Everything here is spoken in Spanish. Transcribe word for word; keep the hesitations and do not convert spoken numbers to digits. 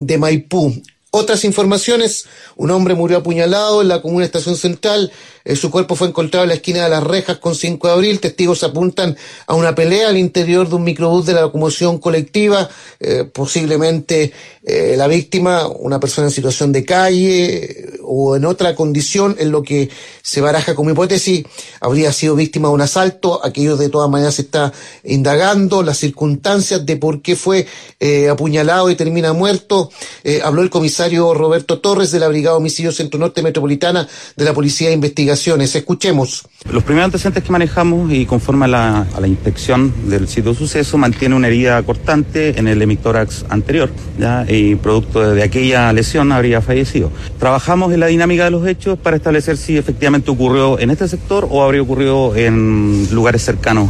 de Maipú. Otras informaciones: un hombre murió apuñalado en la comuna Estación Central. Eh, su cuerpo fue encontrado en la esquina de Las Rejas con cinco de abril. Testigos apuntan a una pelea al interior de un microbús de la locomoción colectiva. Eh, posiblemente eh, la víctima, una persona en situación de calle eh, o en otra condición, en lo que se baraja como hipótesis, habría sido víctima de un asalto. Aquello de todas maneras se está indagando las circunstancias de por qué fue eh, apuñalado y termina muerto. Eh, habló el comisario Roberto Torres de la Brigada Homicidio Centro Norte Metropolitana de la Policía de Investigaciones. Escuchemos. Los primeros antecedentes que manejamos y conforme a la, a la inspección del sitio de suceso, mantiene una herida cortante en el hemitórax anterior, ¿ya? Y producto de aquella lesión habría fallecido. Trabajamos en la dinámica de los hechos para establecer si efectivamente ocurrió en este sector o habría ocurrido en lugares cercanos